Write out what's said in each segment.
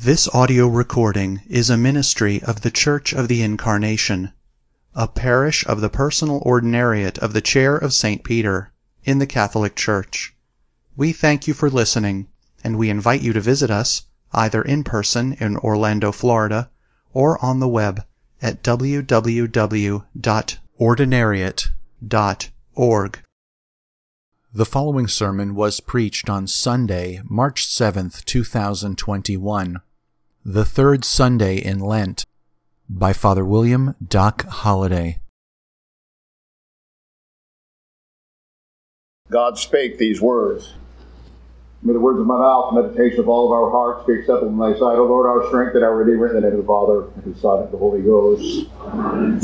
This audio recording is a ministry of the Church of the Incarnation, a parish of the personal ordinariate of the Chair of St. Peter in the Catholic Church. We thank you for listening, and we invite you to visit us either in person in Orlando, Florida, or on the web at www.ordinariate.org. The following sermon was preached on Sunday, March 7th, 2021, the third Sunday in Lent, by Father William Doc Holliday. God spake these words. May the words of my mouth, the meditation of all of our hearts be acceptable in thy sight, O Lord, our strength and our Redeemer, in the name of the Father, and the Son, and the Holy Ghost. Amen.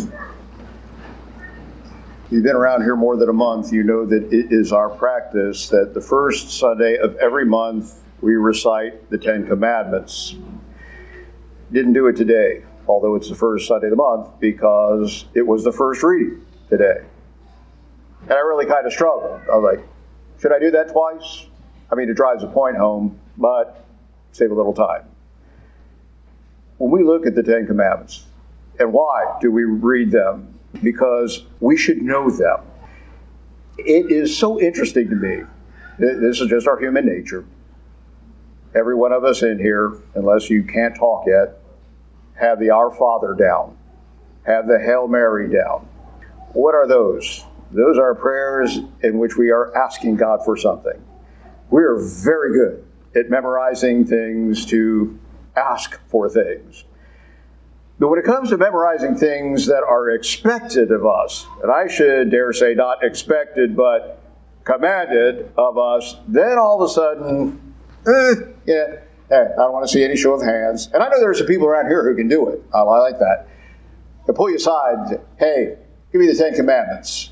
If you've been around here more than a month, you know that it is our practice that the first Sunday of every month we recite the Ten Commandments. Didn't do it today, although it's the first Sunday of the month, because it was the first reading today. And I really kind of struggled. I was like, should I do that twice? I mean, it drives a point home, but save a little time. When we look at the Ten Commandments, and why do we read them? Because we should know them. It is so interesting to me. This is just our human nature. Every one of us in here, unless you can't talk yet, have the Our Father down, have the Hail Mary down. What are those? Those are prayers in which we are asking God for something. We are very good at memorizing things to ask for things. But when it comes to memorizing things that are expected of us, and I should dare say not expected, but commanded of us, then all of a sudden, I don't want to see any show of hands. And I know there's some people around here who can do it. I like that. They pull you aside and say, hey, give me the Ten Commandments.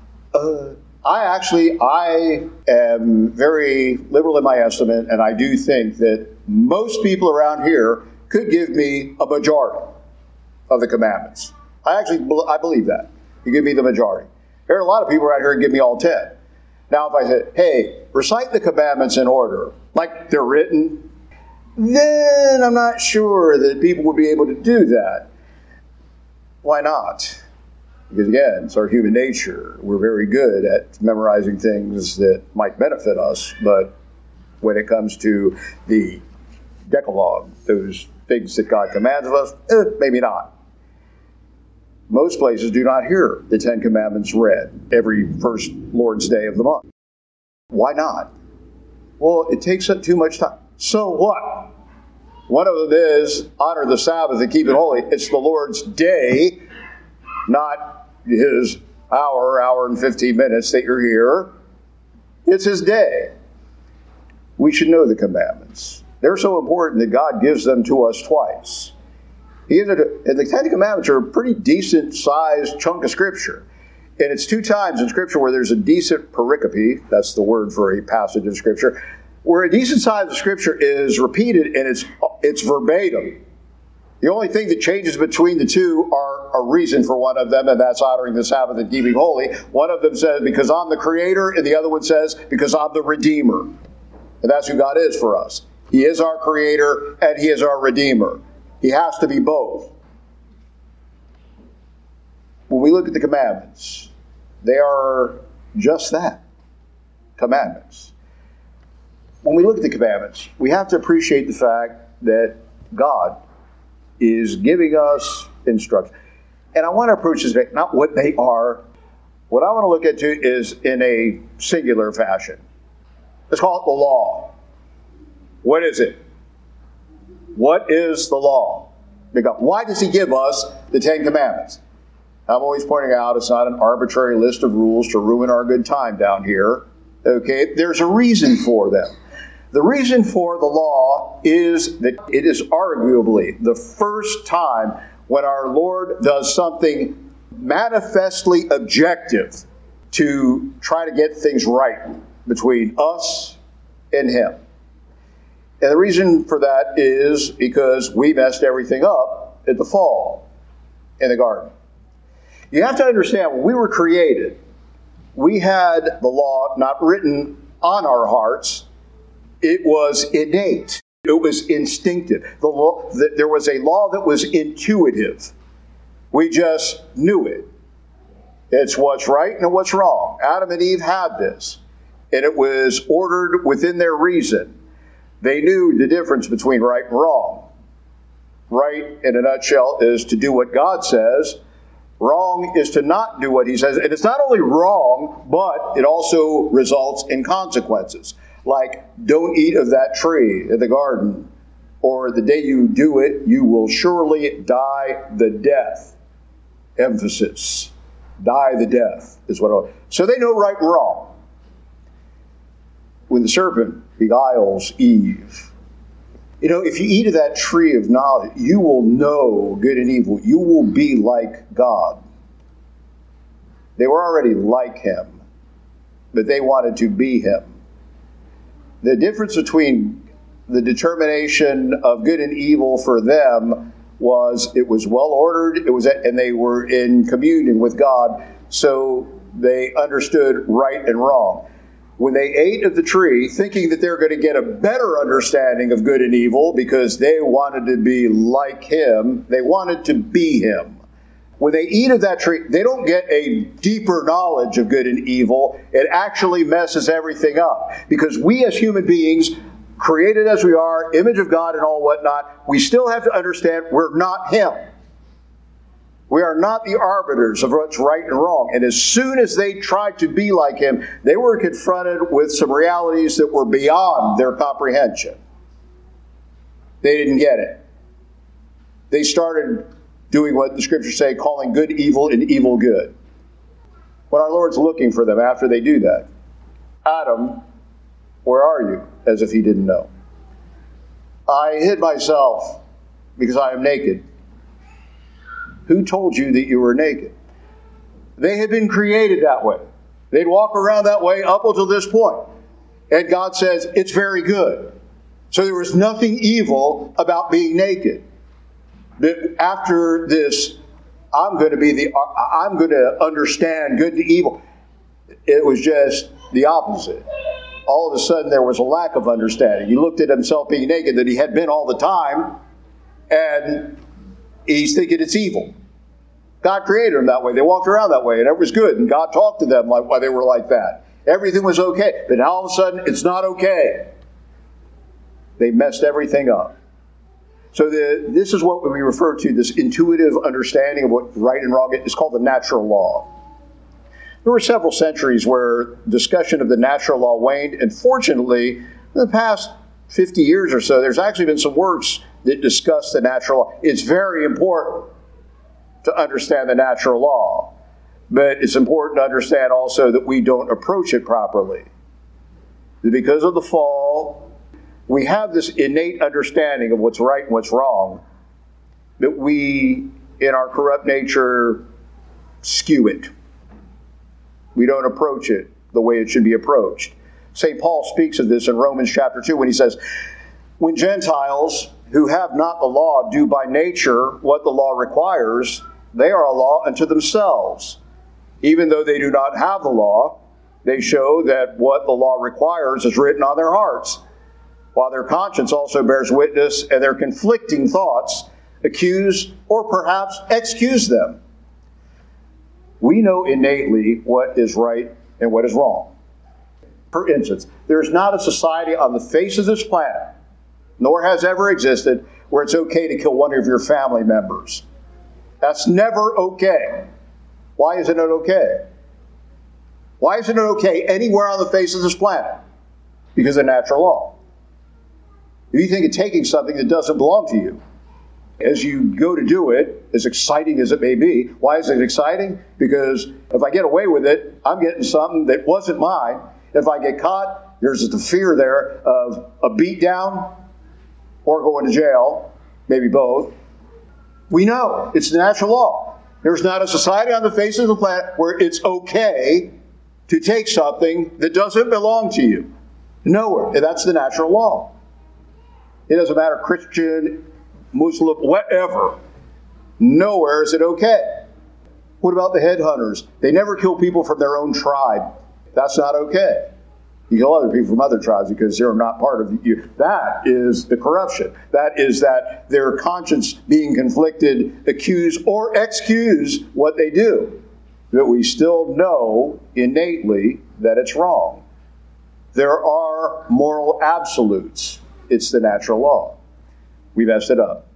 I am very liberal in my estimate, and I do think that most people around here could give me a majority of the commandments. I believe that. You give me the majority. There are a lot of people around here who give me all 10. Now, if I said, hey, recite the commandments in order, like they're written, then I'm not sure that people would be able to do that. Why not? Because again, it's our human nature. We're very good at memorizing things that might benefit us, but when it comes to the Decalogue, those things that God commands of us, maybe not. Most places do not hear the Ten Commandments read every first Lord's Day of the month. Why not? Well, it takes up too much time. So what? One of them is honor the Sabbath and keep it holy. It's the Lord's day, not His hour and 15 minutes that you're here. It's His day. We should know the commandments. They're so important that God gives them to us twice. And the Ten Commandments are a pretty decent-sized chunk of Scripture. And it's 2 times in Scripture where there's a decent pericope, that's the word for a passage of Scripture, where a decent size of Scripture is repeated and it's verbatim. The only thing that changes between the two are a reason for one of them, and that's honoring the Sabbath and keeping holy. One of them says, because I'm the Creator, and the other one says, because I'm the Redeemer. And that's who God is for us. He is our Creator, and He is our Redeemer. He has to be both. When we look at the commandments, they are just that, commandments. When we look at the commandments, we have to appreciate the fact that God is giving us instruction. And I want to approach this, not what they are. What I want to look at too is in a singular fashion. Let's call it the law. What is it? What is the law? Because why does He give us the Ten Commandments? I'm always pointing out it's not an arbitrary list of rules to ruin our good time down here. Okay, there's a reason for them. The reason for the law is that it is arguably the first time when our Lord does something manifestly objective to try to get things right between us and Him. And the reason for that is because we messed everything up at the fall in the garden. You have to understand, when we were created, we had the law not written on our hearts. It was innate. It was instinctive. There was a law that was intuitive. We just knew it. It's what's right and what's wrong. Adam and Eve had this, and it was ordered within their reason. They knew the difference between right and wrong. Right, in a nutshell, is to do what God says. Wrong is to not do what he says. And it's not only wrong, but it also results in consequences. Like, don't eat of that tree in the garden, or the day you do it, you will surely die the death. Emphasis. Die the death is what. So they know right and wrong. When the serpent beguiles Eve, if you eat of that tree of knowledge, you will know good and evil. You will be like God. They were already like him, but they wanted to be him. The difference between the determination of good and evil for them was it was well ordered, and they were in communion with God, so they understood right and wrong. When they ate of the tree, thinking that they're going to get a better understanding of good and evil because they wanted to be like him, they wanted to be him. When they eat of that tree, they don't get a deeper knowledge of good and evil. It actually messes everything up. Because we as human beings, created as we are, image of God and all whatnot, we still have to understand we're not him. We are not the arbiters of what's right and wrong. And as soon as they tried to be like him, they were confronted with some realities that were beyond their comprehension. They didn't get it. They started doing what the scriptures say, calling good evil and evil good. When our Lord's looking for them after they do that, Adam, where are you? As if he didn't know. I hid myself because I am naked. Who told you that you were naked? They had been created that way. They'd walk around that way up until this point. And God says, it's very good. So there was nothing evil about being naked. But after this, I'm going to understand good and evil. It was just the opposite. All of a sudden there was a lack of understanding. He looked at himself being naked that he had been all the time, and he's thinking it's evil. God created them that way. They walked around that way, and it was good. And God talked to them like why they were like that. Everything was okay. But now all of a sudden, it's not okay. They messed everything up. So this is what we refer to, this intuitive understanding of what right and wrong is. It's called the natural law. There were several centuries where discussion of the natural law waned. And fortunately, in the past 50 years or so, there's actually been some works that discuss the natural law. It's very important to understand the natural law, but it's important to understand also that we don't approach it properly. Because of the fall, we have this innate understanding of what's right and what's wrong, but we, in our corrupt nature, skew it. We don't approach it the way it should be approached. St. Paul speaks of this in Romans chapter 2 when he says, when Gentiles who have not the law do by nature what the law requires, they are a law unto themselves. Even though they do not have the law, they show that what the law requires is written on their hearts, while their conscience also bears witness, and their conflicting thoughts accuse or perhaps excuse them. We know innately what is right and what is wrong. For instance, there is not a society on the face of this planet, nor has ever existed, where it's okay to kill one of your family members. That's never okay. Why isn't it okay? Why isn't it okay anywhere on the face of this planet? Because of natural law. If you think of taking something that doesn't belong to you, as you go to do it, as exciting as it may be, why is it exciting? Because if I get away with it, I'm getting something that wasn't mine. If I get caught, there's the fear there of a beat down or going to jail, maybe both. We know it's the natural law. There's not a society on the face of the planet where it's okay to take something that doesn't belong to you. Nowhere. And that's the natural law. It doesn't matter, Christian, Muslim, whatever. Nowhere is it okay. What about the headhunters? They never kill people from their own tribe. That's not okay. You kill other people from other tribes because they're not part of you. That is the corruption. That is that their conscience being conflicted, accuse or excuse what they do. But we still know innately that it's wrong. There are moral absolutes. It's the natural law. We messed it up.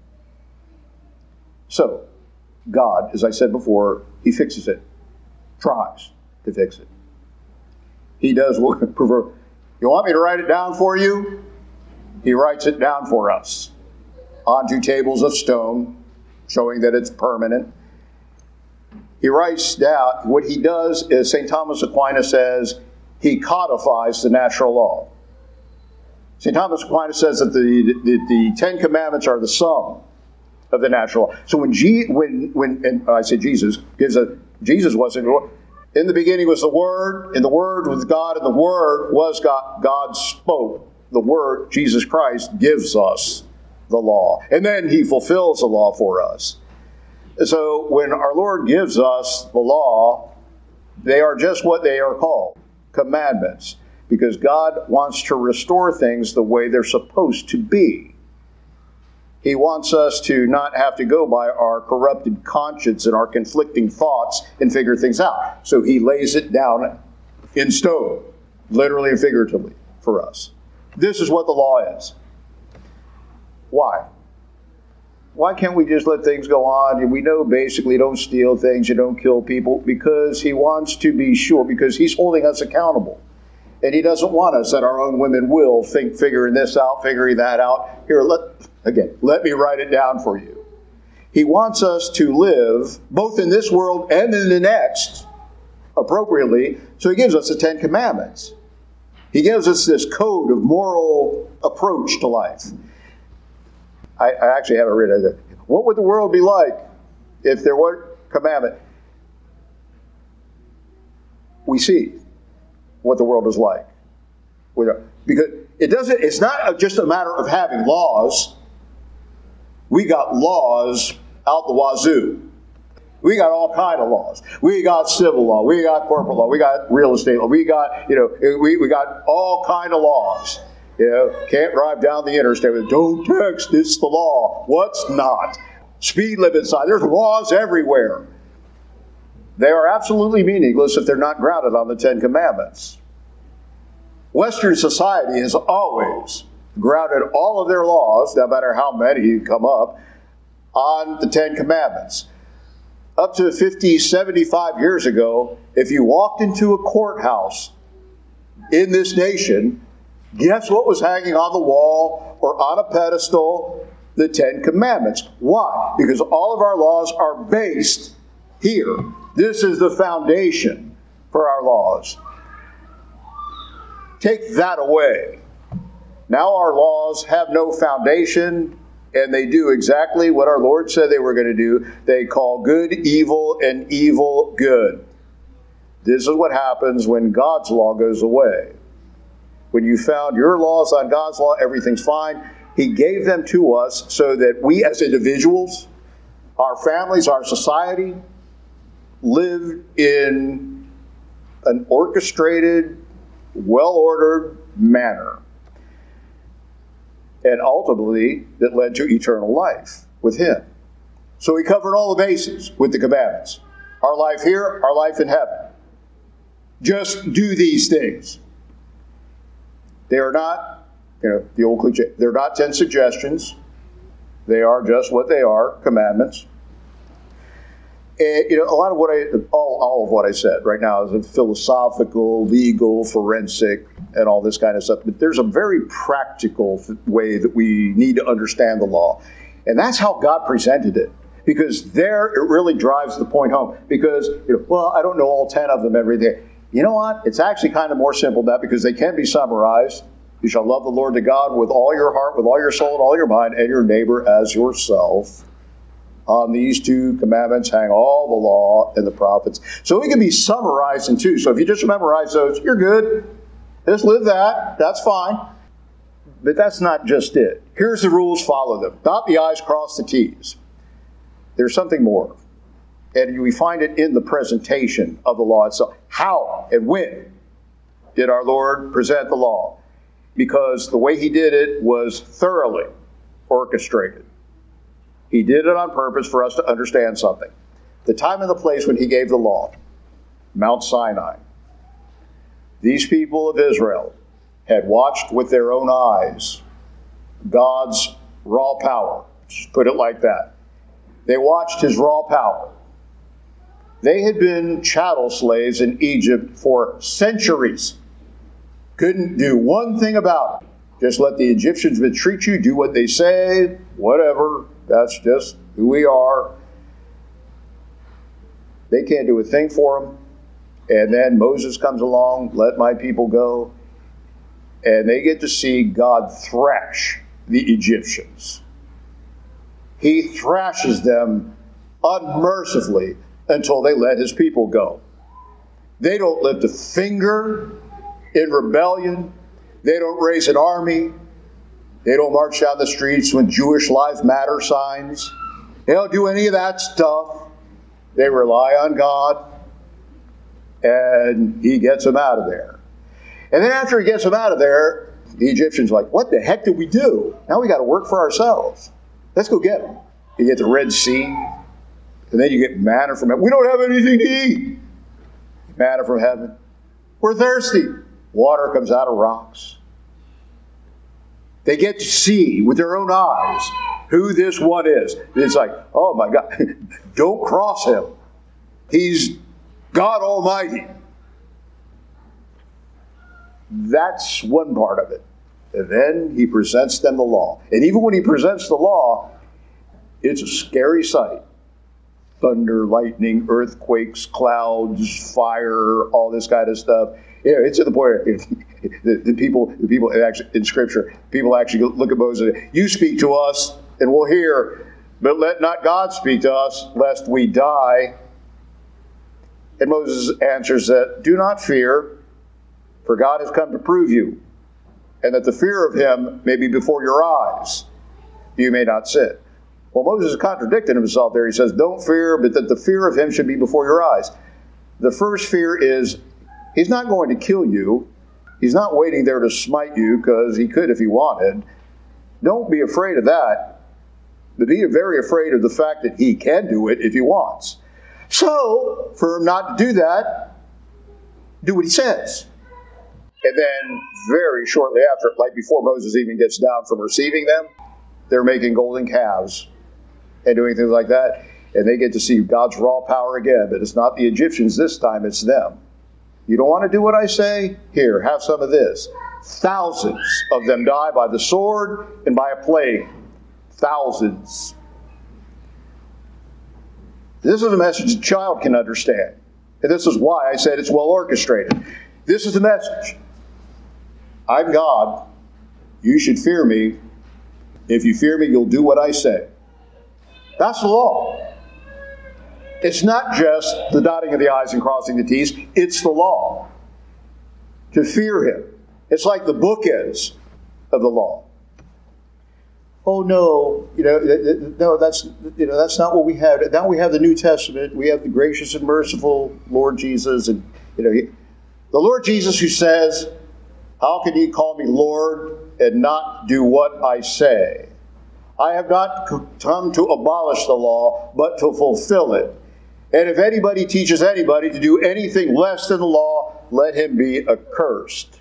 So, God, as I said before, He fixes it. Tries to fix it. He does what we prefer. You want me to write it down for you? He writes it down for us onto tables of stone, showing that it's permanent. He writes down, what he does is, St. Thomas Aquinas says, he codifies the natural law. St. Thomas Aquinas says that the Ten Commandments are the sum of the natural law. So when I say Jesus, Jesus wasn't. In the beginning was the Word, and the Word was God, and the Word was God. God spoke. The Word, Jesus Christ, gives us the law. And then He fulfills the law for us. So when our Lord gives us the law, they are just what they are called, commandments. Because God wants to restore things the way they're supposed to be. He wants us to not have to go by our corrupted conscience and our conflicting thoughts and figure things out. So He lays it down in stone, literally and figuratively, for us. This is what the law is. Why? Why can't we just let things go on? And we know basically don't steal things, you don't kill people, because He wants to be sure, because He's holding us accountable. And He doesn't want us at our own whim will figuring this out, figuring that out. Here, let me write it down for you. He wants us to live both in this world and in the next appropriately. So He gives us the Ten Commandments. He gives us this code of moral approach to life. I actually haven't written it. What would the world be like if there weren't commandment? We see what the world is like. Because it's not just a matter of having laws. We got laws out the wazoo. We got all kind of laws. We got civil law. We got corporate law. We got real estate law. We got, we got all kind of laws. Can't drive down the interstate with don't text, it's the law. What's not? Speed limit sign. There's laws everywhere. They are absolutely meaningless if they're not grounded on the Ten Commandments. Western society has always grounded all of their laws, no matter how many come up, on the Ten Commandments. Up to 50, 75 years ago, if you walked into a courthouse in this nation, guess what was hanging on the wall or on a pedestal? The Ten Commandments. Why? Because all of our laws are based here. This is the foundation for our laws. Take that away. Now our laws have no foundation, and they do exactly what our Lord said they were going to do. They call good evil and evil good. This is what happens when God's law goes away. When you found your laws on God's law, everything's fine. He gave them to us so that we as individuals, our families, our society, live in an orchestrated, well-ordered manner. And ultimately, that led to eternal life with Him. So He covered all the bases with the commandments. Our life here, our life in heaven. Just do these things. They are not, the old cliche, they're not 10 suggestions. They are just what they are, commandments. And, a lot of all of what I said right now is philosophical, legal, forensic, and all this kind of stuff. But there's a very practical way that we need to understand the law. And that's how God presented it. Because there it really drives the point home. Because, I don't know all 10 of them every day. You know what? It's actually kind of more simple than that because they can be summarized. You shall love the Lord to God with all your heart, with all your soul, and all your mind, and your neighbor as yourself. On these two commandments hang all the law and the prophets. So it can be summarized in two. So if you just memorize those, you're good. Just live that. That's fine. But that's not just it. Here's the rules, follow them. Dot the I's, cross the T's. There's something more. And we find it in the presentation of the law itself. How and when did our Lord present the law? Because the way he did it was thoroughly orchestrated. He did it on purpose for us to understand something. The time and the place when he gave the law, Mount Sinai. These people of Israel had watched with their own eyes God's raw power. Just put it like that. They watched his raw power. They had been chattel slaves in Egypt for centuries. Couldn't do one thing about it. Just let the Egyptians mistreat you, do what they say, whatever. That's just who we are. They can't do a thing for them. And then Moses comes along, let my people go. And they get to see God thrash the Egyptians. He thrashes them unmercifully until they let his people go. They don't lift a finger in rebellion. They don't raise an army. They don't march down the streets with Jewish Lives Matter signs. They don't do any of that stuff. They rely on God, and he gets them out of there. And then after he gets them out of there, the Egyptians are like, what the heck did we do? Now we got to work for ourselves. Let's go get them. You get the Red Sea, and then you get manna from heaven. We don't have anything to eat. Manna from heaven. We're thirsty. Water comes out of rocks. They get to see with their own eyes who this one is. It's like, oh my God, don't cross him. He's God Almighty. That's one part of it. And then he presents them the law. And even when he presents the law, it's a scary sight. Thunder, lightning, earthquakes, clouds, fire, all this kind of stuff. Yeah, it's to the point the people actually in Scripture, people actually look at Moses and say, you speak to us and we'll hear, but let not God speak to us, lest we die. And Moses answers that, do not fear, for God has come to prove you, and that the fear of him may be before your eyes, you may not sin. Well, Moses contradicted himself there. He says, don't fear, but that the fear of him should be before your eyes. The first fear is, he's not going to kill you. He's not waiting there to smite you, because he could if he wanted. Don't be afraid of that, but be very afraid of the fact that he can do it if he wants. So, for him not to do that, do what he says. And then very shortly after, like before Moses even gets down from receiving them, they're making golden calves and doing things like that. And they get to see God's raw power again. But it's not the Egyptians this time, it's them. You don't want to do what I say? Here, have some of this. Thousands of them die by the sword and by a plague. Thousands. This is a message a child can understand. And this is why I said it's well orchestrated. This is the message. I'm God. You should fear me. If you fear me, you'll do what I say. That's the law. It's not just the dotting of the I's and crossing the T's. It's the law. To fear him. It's like the bookends of the law. Oh no, no, that's not what we have. Now we have the New Testament. We have the gracious and merciful Lord Jesus, and the Lord Jesus who says, "How can ye call me Lord and not do what I say? I have not come to abolish the law, but to fulfill it. And if anybody teaches anybody to do anything less than the law, let him be accursed."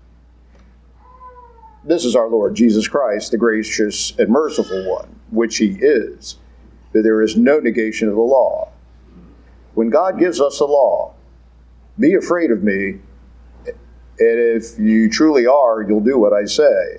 This is our Lord Jesus Christ, the gracious and merciful one, which he is. That there is no negation of the law. When God gives us a law, be afraid of me, and if you truly are, you'll do what I say.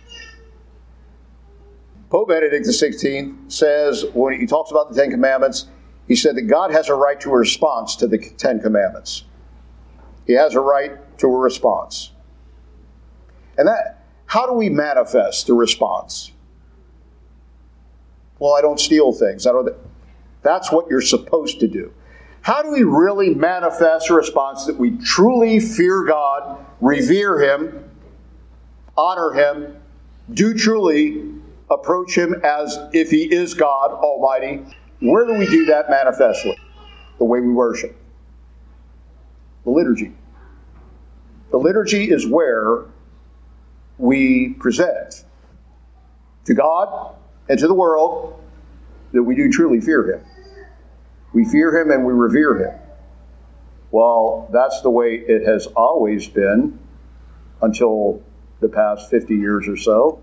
Pope Benedict XVI says, when he talks about the Ten Commandments, he said that God has a right to a response to the Ten Commandments. He has a right to a response. And how do we manifest the response? Well, I don't steal things. That's what you're supposed to do. How do we really manifest a response that we truly fear God, revere him, honor him, do truly approach him as if he is God Almighty? Where do we do that manifestly? The way we worship. The liturgy. The liturgy is where we present to God and to the world that we do truly fear Him. We fear Him and we revere Him. Well, that's the way it has always been until the past 50 years or so.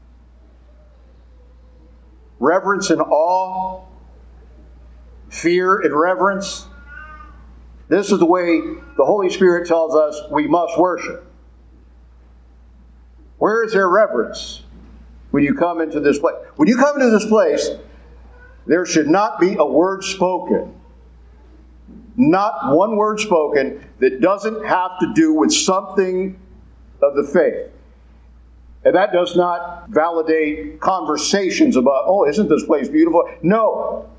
Reverence and awe, fear and reverence. This is the way the Holy Spirit tells us we must worship. Where is there reverence when you come into this place? When you come into this place, there should not be a word spoken. Not one word spoken that doesn't have to do with something of the faith. And that does not validate conversations about, oh, isn't this place beautiful? No.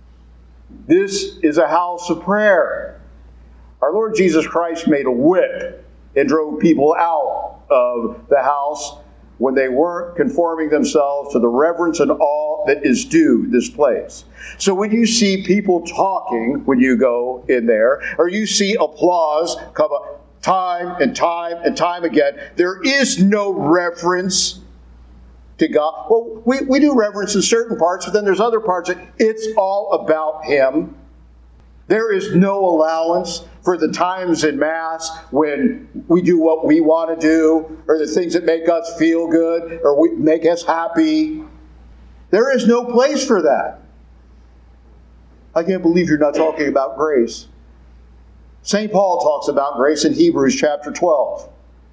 This is a house of prayer. Our Lord Jesus Christ made a whip and drove people out of the house when they weren't conforming themselves to the reverence and awe that is due this place. So when you see people talking when you go in there, or you see applause come up time and time and time again, there is no reverence to God. Well, we do reverence in certain parts, but then there's other parts that it's all about Him. There is no allowance for the times in Mass when we do what we want to do, or the things that make us feel good, or make us happy. There is no place for that. I can't believe you're not talking about grace. St. Paul talks about grace in Hebrews chapter 12.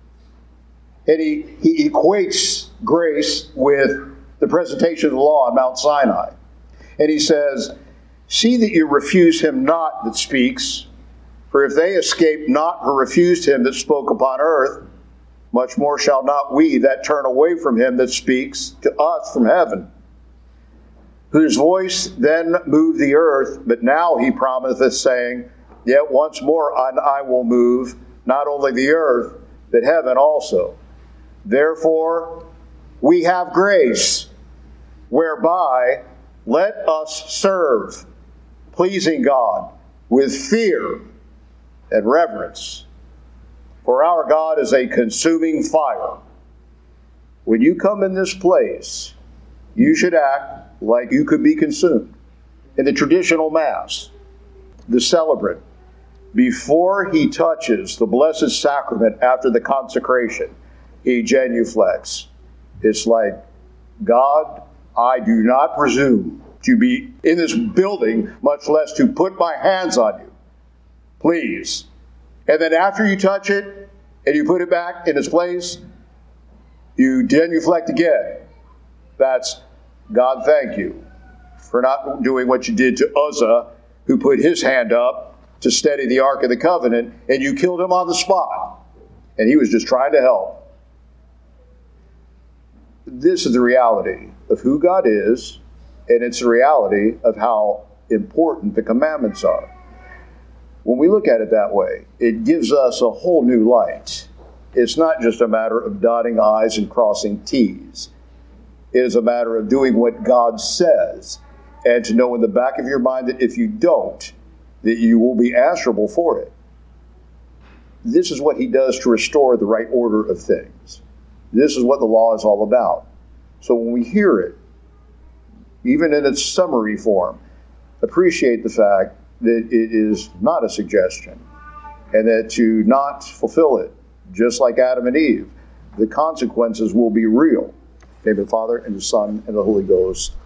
And he equates grace with the presentation of the law on Mount Sinai. And he says, "See that you refuse him not that speaks, for if they escaped not who refused him that spoke upon earth, much more shall not we that turn away from him that speaks to us from heaven. Whose voice then moved the earth, but now he promiseth, saying, Yet once more I will move, not only the earth, but heaven also. Therefore we have grace, whereby let us serve, pleasing God with fear and reverence. For our God is a consuming fire." When you come in this place, you should act like you could be consumed. In the traditional Mass, the celebrant, before he touches the Blessed Sacrament after the consecration, he genuflects. It's like, God, I do not presume to be in this building, much less to put my hands on you. Please. And then after you touch it and you put it back in its place, you genuflect again. That's, God, thank you for not doing what you did to Uzzah, who put his hand up to steady the Ark of the Covenant, and you killed him on the spot. And he was just trying to help. This is the reality of who God is, and it's the reality of how important the commandments are. When we look at it that way, it gives us a whole new light. It's not just a matter of dotting I's and crossing T's. It is a matter of doing what God says, and to know in the back of your mind that if you don't, that you will be answerable for it. This is what He does to restore the right order of things. This is what the law is all about. So when we hear it, even in its summary form, appreciate the fact that it is not a suggestion, and that to not fulfill it, just like Adam and Eve, the consequences will be real. In the name of the Father, and the Son, and the Holy Ghost.